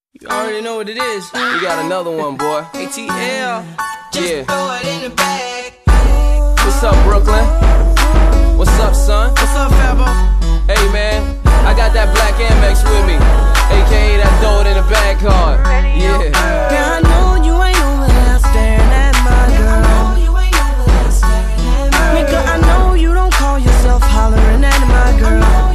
You already know what it is. We got another one, boy. ATL. Yeah. Throw it in the bag. What's up, Brooklyn? What's up, son? What's up, Fabo? Hey, man. I got that black Amex with me, aka that throw it in the bag card. Yeah. Girl, I know you ain't over there staring at my girl. Nigga, I know you don't call yourself hollering at my girl.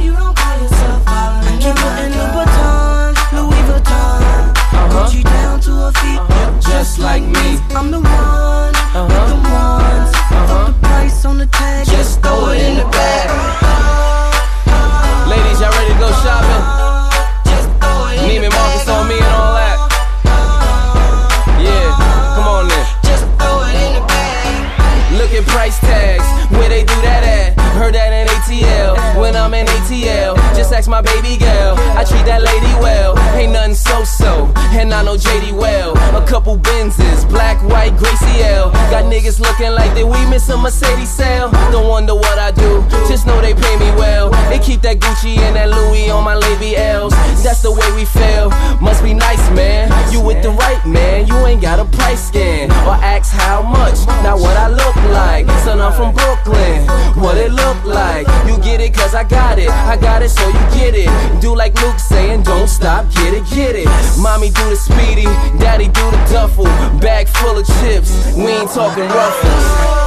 I keep her in the baton, Louis Vuitton. Gucci down to her feet, Just like me. I'm the one with the ones. Fuck the price on the tag, just throw it in the bag. Ladies, y'all ready to go shopping? Just throw it in Neiman the Marcus bag. on me and all that. Yeah, come on then. Just throw it in the bag. Look at price tags, where they do that at? Heard that in ATL, when I'm in ATL. Just ask my baby girl, I treat that lady well. Ain't nothing so-so, and I know JD well. A couple Benzes, black, white, Gracie L. Got niggas looking like that we miss a Mercedes sale. Don't wonder what I do, just know they pay me well. They keep that Gucci and that Louis on my labials. That's the way we feel, must be nice, man. You with the right man, you ain't got a price scan. Or ask how much, not what I look like. Son, I'm from Brooklyn, what it look like. You get it cause I got it so you get it. Do like Luke saying, don't stop, get it. Mommy do the speedy, daddy do the duffel. Bag full of chips, we ain't talking ruffles.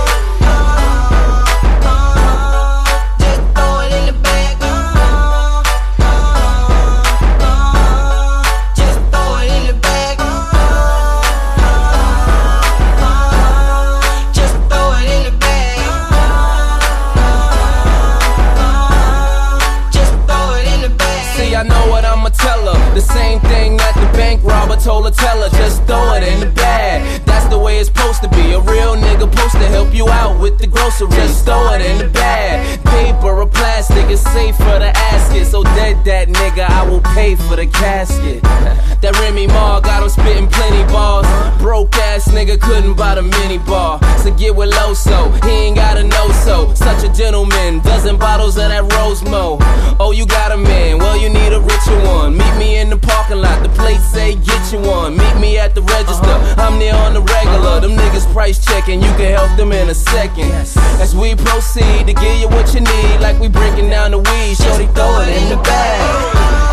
Just throw it in the bag. Just throw it in the bag. Just throw it in the bag. Just throw it in the bag. See, I know what I'ma tell her. The same thing that the bank robber told her, tell her, just throw it in the bag. That's the way it's supposed to be. A real nigga supposed to help you out with the groceries. Just throw it in the bag. Paper or plastic is safe for the asket. So dead that nigga, I will pay for the casket. That Remy Ma got him spitting plenty bars. Broke ass nigga couldn't buy the mini bar. So get with Loso, he ain't gotta know so. Such a gentleman, dozen bottles of that Rosemo. Oh, you got a man, well you need a richer one. Meet me in the parking lot, the place say get you one. Meet me at the register, I'm there on the regular. Them niggas price checking, you can help them in a second. As we proceed to give you what you need, like we breaking down the weed. Shorty, throw it in the bag.